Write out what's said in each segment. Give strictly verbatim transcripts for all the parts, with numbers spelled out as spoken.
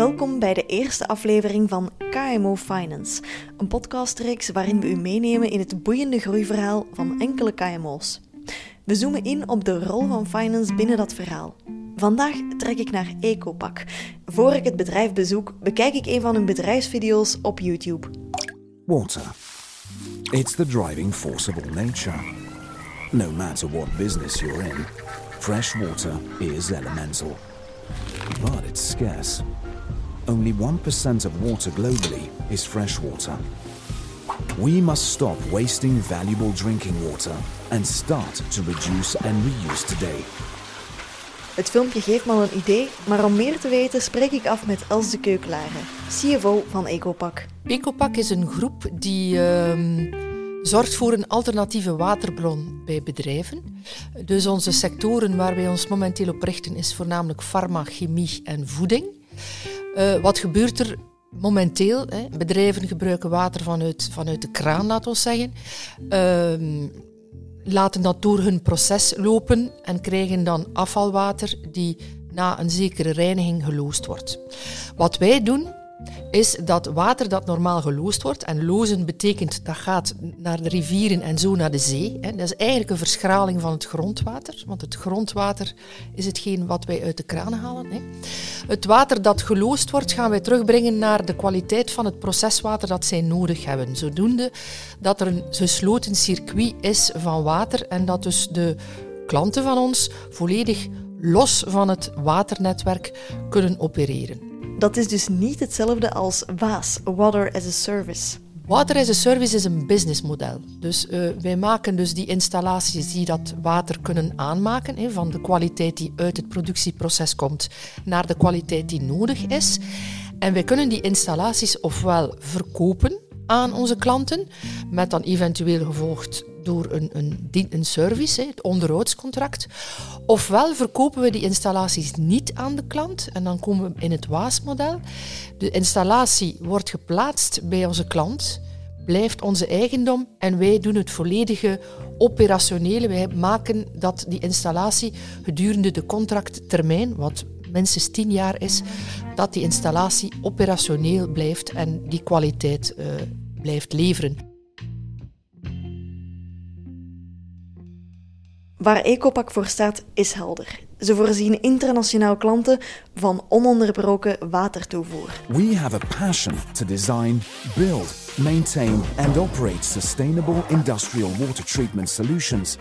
Welkom bij de eerste aflevering van K M O Finance, een podcastreeks waarin we u meenemen in het boeiende groeiverhaal van enkele K M O's. We zoomen in op de rol van finance binnen dat verhaal. Vandaag trek ik naar Ecopak. Voor ik het bedrijf bezoek, bekijk ik een van hun bedrijfsvideo's op YouTube. Water. It's the driving force of all nature. No matter what business you're in, fresh water is elemental. But it's scarce. Only one percent of water globally is fresh water. We must stop wasting valuable drinking water and start to reduce and reuse today. Het filmpje geeft me al een idee, maar om meer te weten spreek ik af met Els de Keukelare, C F O van Ecopak. Ecopak is een groep die uh, zorgt voor een alternatieve waterbron bij bedrijven. Dus onze sectoren waar wij ons momenteel op richten is voornamelijk farma, chemie en voeding. Uh, wat gebeurt er momenteel? Hè? Bedrijven gebruiken water vanuit, vanuit de kraan, laten we zeggen. Uh, laten dat door hun proces lopen en krijgen dan afvalwater die na een zekere reiniging geloosd wordt. Wat wij doen, is dat water dat normaal geloosd wordt, en lozen betekent dat gaat naar de rivieren en zo naar de zee. Hè. Dat is eigenlijk een verschraling van het grondwater, want het grondwater is hetgeen wat wij uit de kraan halen. Hè. Het water dat geloosd wordt, gaan wij terugbrengen naar de kwaliteit van het proceswater dat zij nodig hebben. Zodoende dat er een gesloten circuit is van water en dat dus de klanten van ons volledig los van het waternetwerk kunnen opereren. Dat is dus niet hetzelfde als W A S, Water as a Service. Water as a Service is een businessmodel. Dus uh, wij maken dus die installaties die dat water kunnen aanmaken, hè, van de kwaliteit die uit het productieproces komt naar de kwaliteit die nodig is. En wij kunnen die installaties ofwel verkopen aan onze klanten, met dan eventueel gevolgd door een, een, een service, het onderhoudscontract. Ofwel verkopen we die installaties niet aan de klant en dan komen we in het W A S-model. De installatie wordt geplaatst bij onze klant, blijft onze eigendom en wij doen het volledige operationele. Wij maken dat die installatie gedurende de contracttermijn, wat minstens tien jaar is, dat die installatie operationeel blijft en die kwaliteit uh, blijft leveren. Waar Ecopak voor staat is helder. Ze voorzien internationaal klanten van ononderbroken watertoevoer. We have a passion to design, build, maintain and operate sustainable industrial water treatment solutions.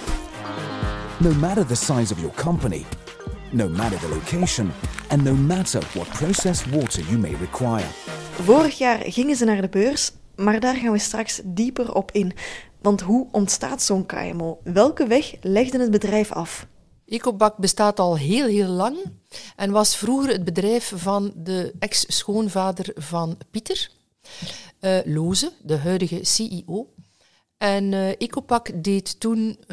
No matter the size of your company, no matter the location, and no matter what processed water you may require. Vorig jaar gingen ze naar de beurs, maar daar gaan we straks dieper op in. Want hoe ontstaat zo'n K M O? Welke weg legde het bedrijf af? Ecopak bestaat al heel, heel lang en was vroeger het bedrijf van de ex-schoonvader van Pieter, uh, Loze, de huidige C E O. En uh, Ecopak deed toen uh,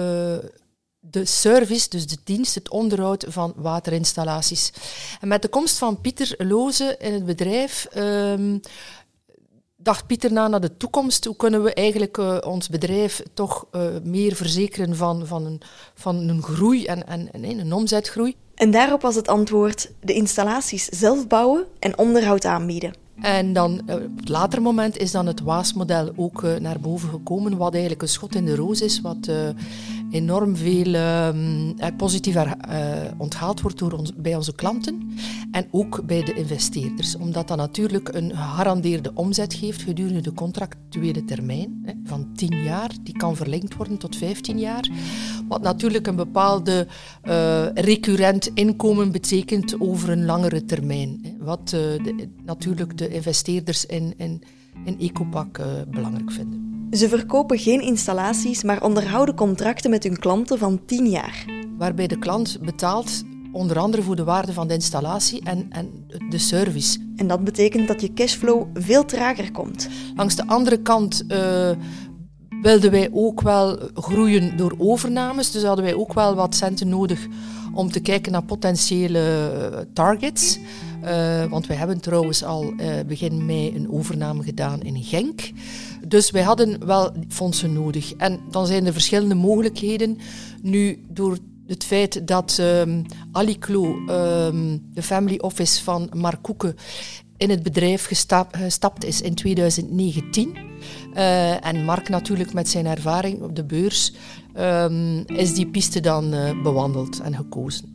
de service, dus de dienst, het onderhoud van waterinstallaties. En met de komst van Pieter Loze in het bedrijf Um, dacht Pieter na naar de toekomst. Hoe kunnen we eigenlijk uh, ons bedrijf toch uh, meer verzekeren van, van, een, van een groei en, en, en een omzetgroei? En daarop was het antwoord: de installaties zelf bouwen en onderhoud aanbieden. En dan uh, op het later moment is dan het W A S-model ook uh, naar boven gekomen, wat eigenlijk een schot in de roos is, wat uh, enorm veel uh, positief uh, onthaald wordt door ons, bij onze klanten en ook bij de investeerders. Omdat dat natuurlijk een gegarandeerde omzet geeft gedurende de contractuele termijn hè, van tien jaar. Die kan verlengd worden tot vijftien jaar. Wat natuurlijk een bepaalde uh, recurrent inkomen betekent over een langere termijn. Hè, wat uh, de, natuurlijk de investeerders in, in, in Ecopak uh, belangrijk vinden. Ze verkopen geen installaties, maar onderhouden contracten met hun klanten van tien jaar. Waarbij de klant betaalt onder andere voor de waarde van de installatie en, en de service. En dat betekent dat je cashflow veel trager komt. Langs de andere kant uh, wilden wij ook wel groeien door overnames. Dus hadden wij ook wel wat centen nodig om te kijken naar potentiële targets. Uh, want wij hebben trouwens al uh, begin mei een overname gedaan in Genk. Dus wij hadden wel fondsen nodig. En dan zijn er verschillende mogelijkheden. Nu, door het feit dat um, Aliclo, um, de family office van Mark Koeken, in het bedrijf gestap, gestapt is in twintig negentien. Uh, en Mark natuurlijk met zijn ervaring op de beurs um, is die piste dan uh, bewandeld en gekozen.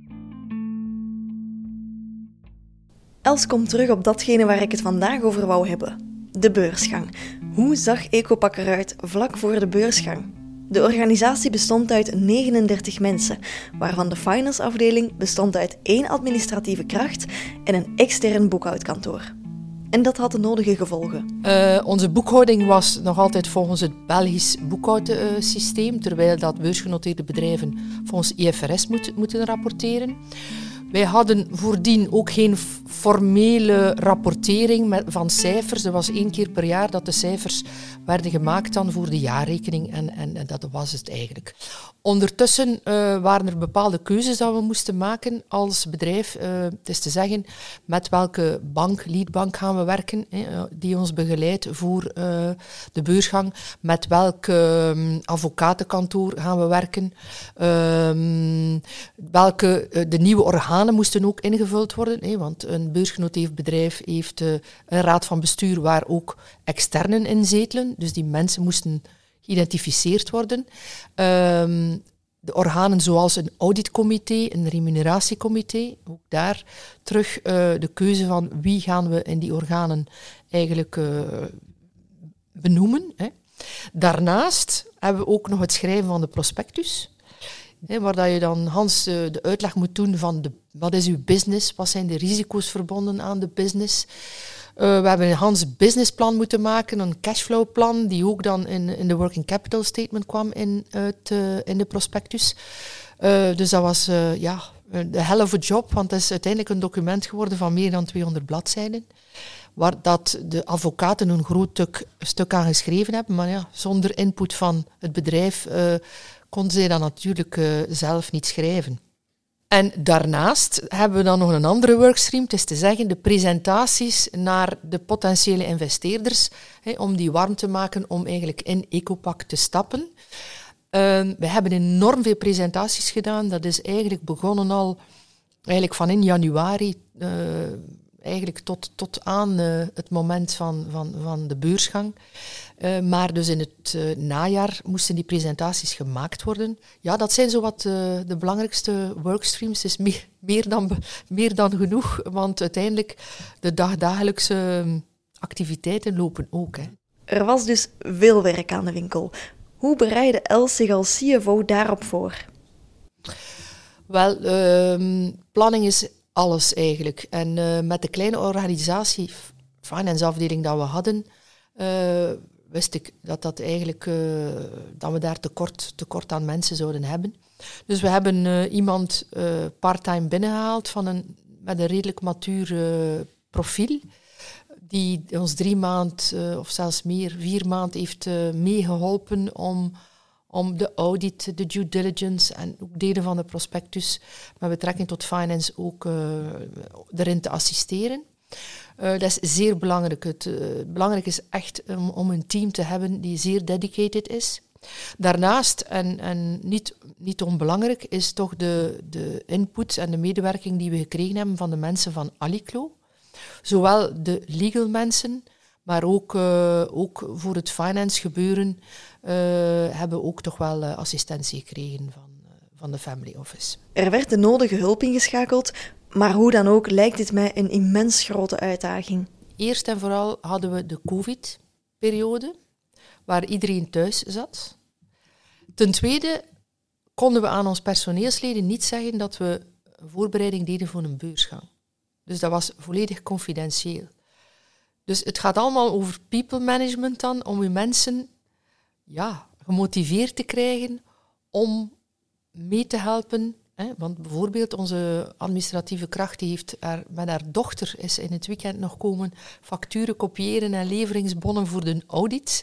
Els komt terug op datgene waar ik het vandaag over wou hebben. De beursgang. Hoe zag Ecopak eruit vlak voor de beursgang? De organisatie bestond uit negenendertig mensen, waarvan de finance-afdeling bestond uit één administratieve kracht en een extern boekhoudkantoor. En dat had de nodige gevolgen. Uh, onze boekhouding was nog altijd volgens het Belgisch boekhoudsysteem, terwijl dat beursgenoteerde bedrijven volgens I F R S moet, moeten rapporteren. Wij hadden voordien ook geen formele rapportering met, van cijfers. Er was één keer per jaar dat de cijfers werden gemaakt dan voor de jaarrekening en, en, en dat was het eigenlijk. Ondertussen uh, waren er bepaalde keuzes dat we moesten maken als bedrijf. Uh, het is te zeggen, met welke bank, leadbank gaan we werken, eh, die ons begeleidt voor uh, de beursgang. Met welk uh, advocatenkantoor gaan we werken. Uh, welke, uh, de nieuwe organen moesten ook ingevuld worden, eh, want een beursgenoteerd bedrijf heeft uh, een raad van bestuur waar ook externen in zetelen. Dus die mensen moesten geïdentificeerd worden. Um, de organen zoals een auditcomité, een remuneratiecomité, ook daar terug uh, de keuze van wie gaan we in die organen eigenlijk uh, benoemen. Hè. Daarnaast hebben we ook nog het schrijven van de prospectus. He, waar dat je dan, Hans, de uitleg moet doen van de, wat is uw business, wat zijn de risico's verbonden aan de business. Uh, we hebben een Hans businessplan moeten maken, een cashflowplan, die ook dan in, in de working capital statement kwam in, uit, uh, in de prospectus. Uh, dus dat was uh, ja, de hell of a job, want het is uiteindelijk een document geworden van meer dan tweehonderd bladzijden. Waar dat de advocaten een groot stuk, stuk aan geschreven hebben, maar ja, zonder input van het bedrijf uh, konden zij dat natuurlijk uh, zelf niet schrijven. En daarnaast hebben we dan nog een andere workstream, het is te zeggen de presentaties naar de potentiële investeerders, hè, om die warm te maken om eigenlijk in Ecopak te stappen. Uh, we hebben enorm veel presentaties gedaan, dat is eigenlijk begonnen al eigenlijk van in januari, uh, eigenlijk tot, tot aan uh, het moment van, van, van de beursgang. Uh, maar dus in het uh, najaar moesten die presentaties gemaakt worden. Ja, dat zijn zowat uh, de belangrijkste workstreams. Het is meer, meer, dan, meer dan genoeg, want uiteindelijk de dagdagelijkse activiteiten lopen ook. Hè. Er was dus veel werk aan de winkel. Hoe bereidde Els zich als C F O daarop voor? Wel, uh, planning is alles eigenlijk. En uh, met de kleine organisatie, finance afdeling dat we hadden, uh, wist ik dat, dat, eigenlijk, uh, dat we daar tekort, tekort aan mensen zouden hebben. Dus we hebben uh, iemand uh, part-time binnengehaald van een, met een redelijk matuur uh, profiel, die ons drie maand uh, of zelfs meer, vier maand heeft uh, meegeholpen om, om de audit, de due diligence en ook delen van de prospectus met betrekking tot finance ook uh, erin te assisteren. Uh, dat is zeer belangrijk. Het uh, belangrijk is echt um, om een team te hebben die zeer dedicated is. Daarnaast, en, en niet, niet onbelangrijk, is toch de, de input en de medewerking die we gekregen hebben van de mensen van Aliclo. Zowel de legal mensen, maar ook, uh, ook voor het finance gebeuren uh, hebben we ook toch wel uh, assistentie gekregen van, uh, van de family office. Er werd de nodige hulp ingeschakeld, maar hoe dan ook lijkt dit mij een immens grote uitdaging. Eerst en vooral hadden we de COVID-periode, waar iedereen thuis zat. Ten tweede konden we aan ons personeelsleden niet zeggen dat we een voorbereiding deden voor een beursgang. Dus dat was volledig confidentieel. Dus het gaat allemaal over people management dan, om uw mensen ja, gemotiveerd te krijgen om mee te helpen. Hè? Want bijvoorbeeld onze administratieve kracht die heeft haar, met haar dochter is in het weekend nog komen facturen kopiëren en leveringsbonnen voor de audit.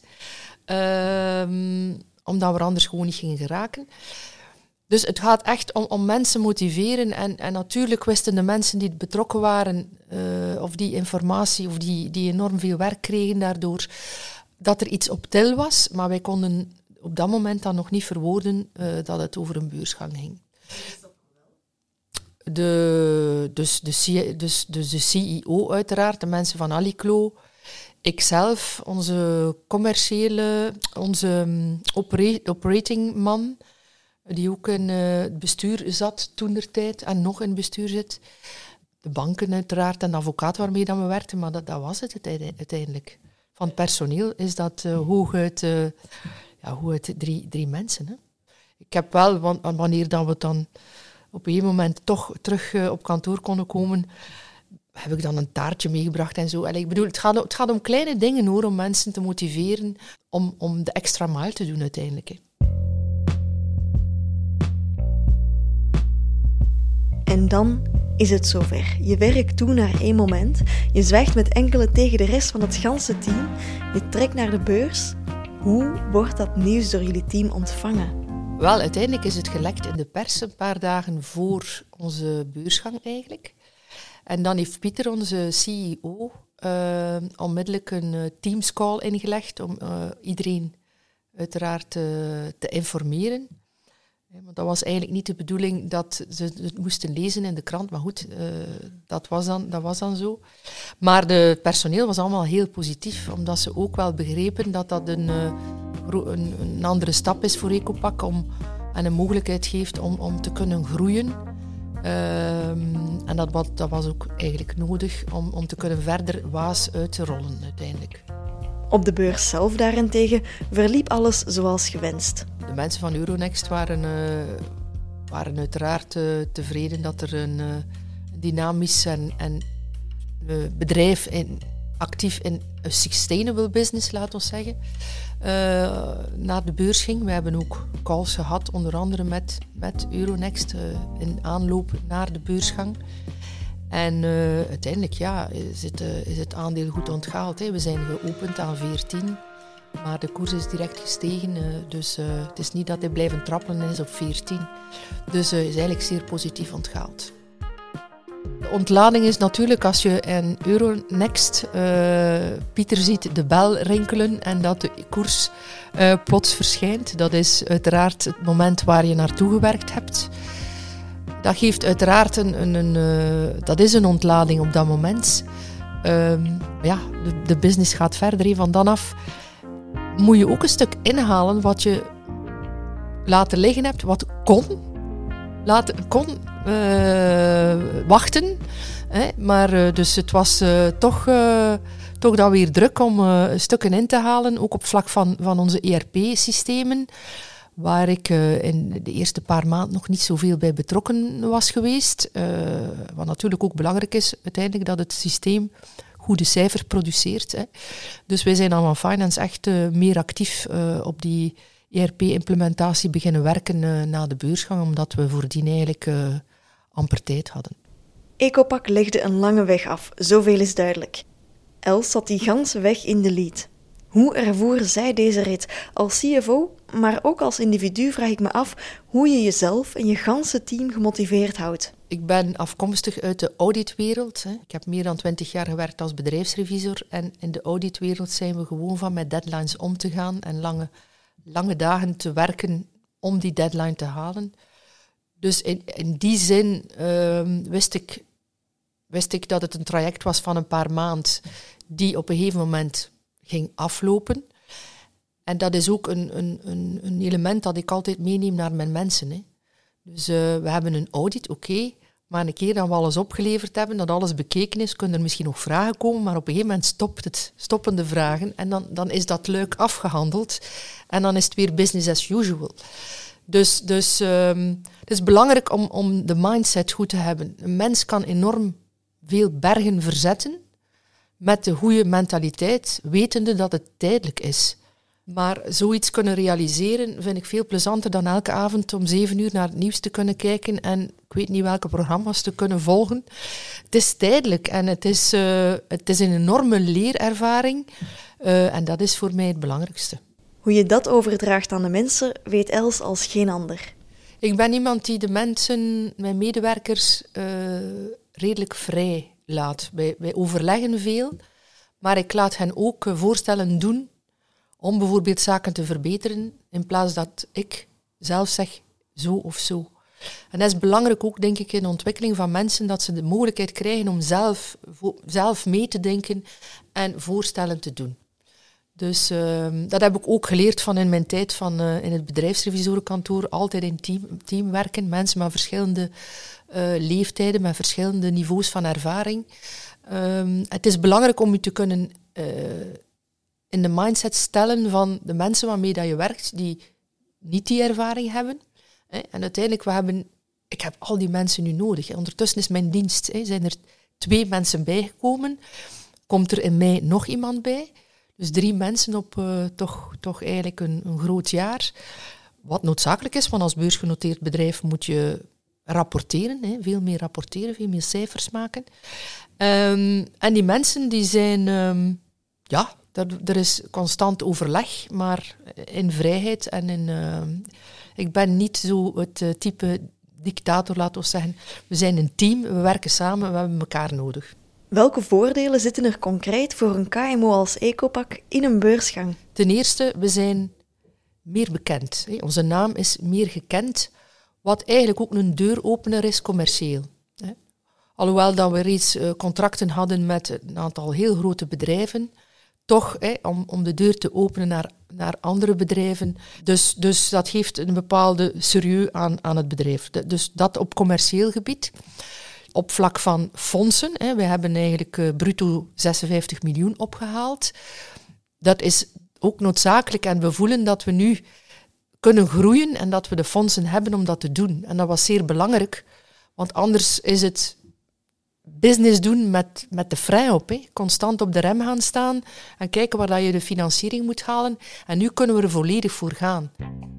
Um, omdat we anders gewoon niet gingen geraken. Dus het gaat echt om, om mensen motiveren. En, en natuurlijk wisten de mensen die betrokken waren, uh, of die informatie, of die, die enorm veel werk kregen daardoor, dat er iets op til was. Maar wij konden op dat moment dan nog niet verwoorden uh, dat het over een beursgang ging. De, dus, de, C- dus, dus de C E O uiteraard, de mensen van Aliclo. Ikzelf, onze commerciële, onze um, opera- operatingman, die ook in uh, het bestuur zat toentertijd en nog in het bestuur zit. De banken uiteraard en de advocaat waarmee dan we werkten, maar dat, dat was het uiteindelijk. Van het personeel is dat uh, hooguit, uh, ja, hooguit drie, drie mensen. Hè. Ik heb wel, want, wanneer dan we dan op een gegeven moment toch terug uh, op kantoor konden komen, heb ik dan een taartje meegebracht en zo. Allee, ik bedoel, het gaat, het gaat om kleine dingen hoor, om mensen te motiveren om, om de extra maal te doen uiteindelijk. Hè. En dan is het zover. Je werkt toe naar één moment. Je zwijgt met enkele tegen de rest van het ganse team. Je trekt naar de beurs. Hoe wordt dat nieuws door jullie team ontvangen? Wel, uiteindelijk is het gelekt in de pers een paar dagen voor onze beursgang eigenlijk. En dan heeft Pieter, onze C E O, uh, onmiddellijk een uh, Teams-call ingelegd om uh, iedereen uiteraard uh, te informeren. Want dat was eigenlijk niet de bedoeling dat ze het moesten lezen in de krant. Maar goed, uh, dat, was dan, dat was dan zo. Maar het personeel was allemaal heel positief. Omdat ze ook wel begrepen dat dat een, uh, een, een andere stap is voor Ecopak. Om, en een mogelijkheid geeft om, om te kunnen groeien. Uh, en dat, dat was ook eigenlijk nodig om, om te kunnen verder Waas uit te rollen uiteindelijk. Op de beurs zelf daarentegen verliep alles zoals gewenst. De mensen van Euronext waren, uh, waren uiteraard uh, tevreden dat er een uh, dynamisch en, en uh, bedrijf in, actief in een sustainable business, laten we zeggen, uh, naar de beurs ging. We hebben ook calls gehad, onder andere met, met Euronext, uh, in aanloop naar de beursgang. En uh, uiteindelijk ja, is, het, uh, is het aandeel goed onthaald. Hè. We zijn geopend aan veertien, maar de koers is direct gestegen. Uh, dus uh, het is niet dat hij blijven trappelen is op veertien. Dus uh, is eigenlijk zeer positief onthaald. De ontlading is natuurlijk als je in Euronext uh, Pieter ziet de bel rinkelen en dat de koers uh, plots verschijnt. Dat is uiteraard het moment waar je naartoe gewerkt hebt. Dat geeft uiteraard een, een, een uh, dat is een ontlading op dat moment. Um, ja, de, de business gaat verder. He. Van dan af moet je ook een stuk inhalen wat je laten liggen hebt, wat kon, laten, kon uh, wachten. Hè. Maar uh, dus het was uh, toch, uh, toch dan weer druk om uh, stukken in te halen, ook op vlak van, van onze E R P-systemen. Waar ik uh, in de eerste paar maanden nog niet zoveel bij betrokken was geweest. Uh, wat natuurlijk ook belangrijk is, uiteindelijk dat het systeem goede cijfers produceert. Hè. Dus wij zijn dan van Finance echt uh, meer actief uh, op die E R P-implementatie beginnen werken uh, na de beursgang, omdat we voordien eigenlijk uh, amper tijd hadden. Ecopak legde een lange weg af, zoveel is duidelijk. Els zat die ganse weg in de lead. Hoe ervoer zij deze rit? Als C F O, maar ook als individu vraag ik me af hoe je jezelf en je ganse team gemotiveerd houdt. Ik ben afkomstig uit de auditwereld. Hè. Ik heb meer dan twintig jaar gewerkt als bedrijfsrevisor. En in de auditwereld zijn we gewoon van met deadlines om te gaan en lange, lange dagen te werken om die deadline te halen. Dus in, in die zin uh, wist ik, wist ik dat het een traject was van een paar maanden die op een gegeven moment ging aflopen. En dat is ook een, een, een, een element dat ik altijd meeneem naar mijn mensen. Hè. Dus uh, we hebben een audit, oké, okay, maar een keer dat we alles opgeleverd hebben, dat alles bekeken is, kunnen er misschien nog vragen komen, maar op een gegeven moment stopt het, stoppen de vragen en dan, dan is dat luik afgehandeld en dan is het weer business as usual. Dus, dus um, het is belangrijk om, om de mindset goed te hebben. Een mens kan enorm veel bergen verzetten met de goede mentaliteit, wetende dat het tijdelijk is. Maar zoiets kunnen realiseren vind ik veel plezanter dan elke avond om zeven uur naar het nieuws te kunnen kijken en ik weet niet welke programma's te kunnen volgen. Het is tijdelijk en het is, uh, het is een enorme leerervaring uh, en dat is voor mij het belangrijkste. Hoe je dat overdraagt aan de mensen, weet Els als geen ander. Ik ben iemand die de mensen, mijn medewerkers, uh, redelijk vrij laat. Wij, wij overleggen veel, maar ik laat hen ook uh, voorstellen doen om bijvoorbeeld zaken te verbeteren, in plaats dat ik zelf zeg zo of zo. En dat is belangrijk ook, denk ik, in de ontwikkeling van mensen, dat ze de mogelijkheid krijgen om zelf, vo- zelf mee te denken en voorstellen te doen. Dus uh, dat heb ik ook geleerd van in mijn tijd van, uh, in het bedrijfsrevisorenkantoor. Altijd in team, team werken, mensen met verschillende uh, leeftijden, met verschillende niveaus van ervaring. Um, het is belangrijk om je te kunnen uh, in de mindset stellen van de mensen waarmee dat je werkt, die niet die ervaring hebben. Hè. En uiteindelijk, we hebben, ik heb al die mensen nu nodig. Hè. Ondertussen is mijn dienst, hè, zijn er twee mensen bijgekomen. Komt er in mei nog iemand bij? Dus drie mensen op uh, toch, toch eigenlijk een, een groot jaar. Wat noodzakelijk is, want als beursgenoteerd bedrijf moet je rapporteren. Hè, veel meer rapporteren, veel meer cijfers maken. Um, en die mensen die zijn... Um, ja, er, er is constant overleg, maar in vrijheid. En in, uh, ik ben niet zo het uh, type dictator, laten we zeggen. We zijn een team, we werken samen, we hebben elkaar nodig. Welke voordelen zitten er concreet voor een K M O als Ecopak in een beursgang? Ten eerste, we zijn meer bekend. Onze naam is meer gekend, wat eigenlijk ook een deuropener is commercieel. Alhoewel dat we reeds contracten hadden met een aantal heel grote bedrijven, toch om, om de deur te openen naar, naar andere bedrijven. Dus, dus dat geeft een bepaalde serieus aan, aan het bedrijf. Dus dat op commercieel gebied. Op vlak van fondsen, hè, we hebben eigenlijk uh, bruto zesenvijftig miljoen opgehaald. Dat is ook noodzakelijk en we voelen dat we nu kunnen groeien en dat we de fondsen hebben om dat te doen. En dat was zeer belangrijk, want anders is het business doen met, met de vrij op. Hè. Constant op de rem gaan staan en kijken waar dat je de financiering moet halen. En nu kunnen we er volledig voor gaan.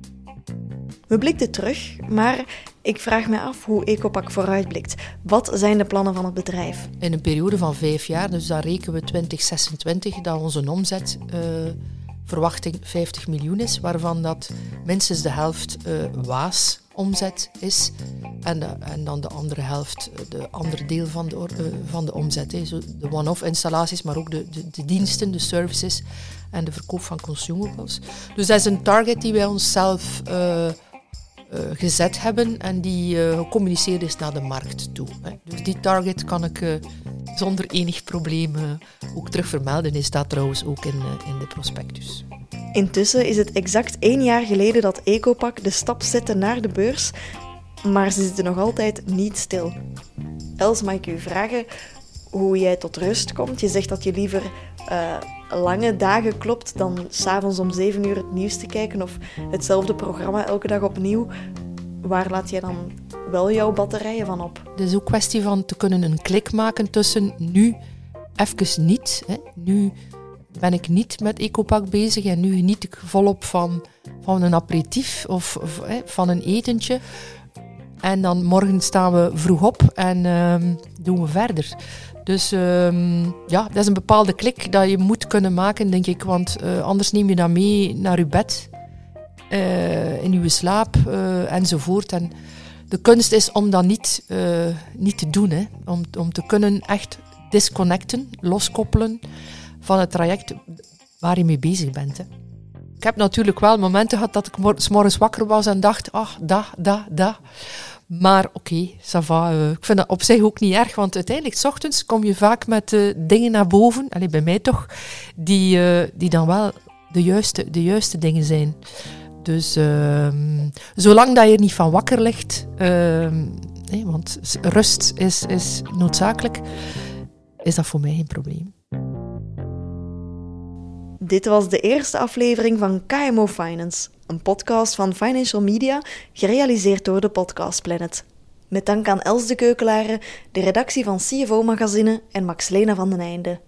We blikten terug, maar ik vraag me af hoe Ecopak vooruitblikt. Wat zijn de plannen van het bedrijf? In een periode van vijf jaar, dus dan rekenen we twintig zesentwintig, dat onze omzet uh, verwachting vijftig miljoen is, waarvan dat minstens de helft uh, Waas omzet is en, de, en dan de andere helft, de andere deel van de, uh, van de omzet. Hè. Zo de one-off installaties, maar ook de, de, de diensten, de services en de verkoop van consumables. Dus dat is een target die wij onszelf uh, uh, gezet hebben en die uh, gecommuniceerd is naar de markt toe. Hè. Dus die target kan ik uh, zonder enig probleem uh, ook terug vermelden. Die staat trouwens ook in, uh, in de prospectus. Intussen is het exact één jaar geleden dat Ecopak de stap zette naar de beurs, maar ze zitten nog altijd niet stil. Els, mag ik u vragen hoe jij tot rust komt? Je zegt dat je liever uh, lange dagen klopt dan 's avonds om zeven uur het nieuws te kijken of hetzelfde programma elke dag opnieuw. Waar laat jij dan wel jouw batterijen van op? Het is ook kwestie van te kunnen een klik maken tussen nu even niet. Hè. Nu ben ik niet met Ecopak bezig en nu geniet ik volop van, van een aperitief of, of hè, van een etentje. En dan morgen staan we vroeg op en uh, doen we verder. Dus uh, ja, dat is een bepaalde klik dat je moet kunnen maken, denk ik. Want uh, anders neem je dat mee naar je bed, uh, in je slaap uh, enzovoort. En de kunst is om dat niet, uh, niet te doen. Hè. Om, om te kunnen echt disconnecten, loskoppelen van het traject waar je mee bezig bent. Hè. Ik heb natuurlijk wel momenten gehad dat ik mor- 's morgens wakker was en dacht, ah, da, da, da. Maar oké, okay, ça va. Uh, ik vind dat op zich ook niet erg, want uiteindelijk, 's ochtends kom je vaak met uh, dingen naar boven, allez, bij mij toch, die, uh, die dan wel de juiste, de juiste dingen zijn. Dus uh, zolang dat je er niet van wakker ligt, uh, nee, want rust is, is noodzakelijk, is dat voor mij geen probleem. Dit was de eerste aflevering van K M O Finance, een podcast van Financial Media, gerealiseerd door de Podcast Planet. Met dank aan Els de Keukelare, de redactie van C F O Magazine en Max Lena van den Einde.